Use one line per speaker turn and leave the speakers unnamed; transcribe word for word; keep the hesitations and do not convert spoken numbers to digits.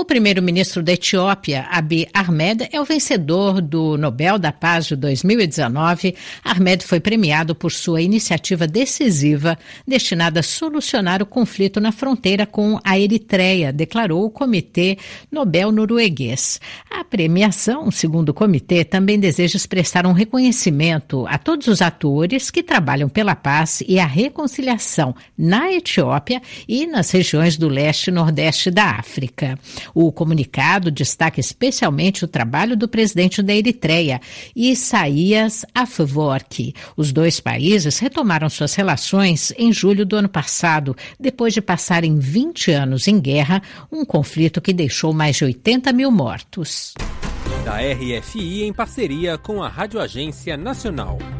primeiro-ministro da Etiópia, Abiy Ahmed, é o vencedor do Nobel da Paz de dois mil e dezenove. Ahmed foi premiado por sua iniciativa decisiva destinada a solucionar o conflito na fronteira com a Eritreia, declarou o Comitê Nobel norueguês. A premiação, segundo o comitê, também deseja expressar um reconhecimento a todos os atores que trabalham pela paz e a reconciliação na Etiópia e nas regiões do leste e nordeste da África. O comunicado destaca especialmente o trabalho do presidente da Eritreia, Isaías Afwerki. Os dois países retomaram suas relações em julho do ano passado, depois de passarem vinte anos em guerra, um conflito que deixou mais de oitenta mil mortos.
Da R F I em parceria com a Rádio Agência Nacional.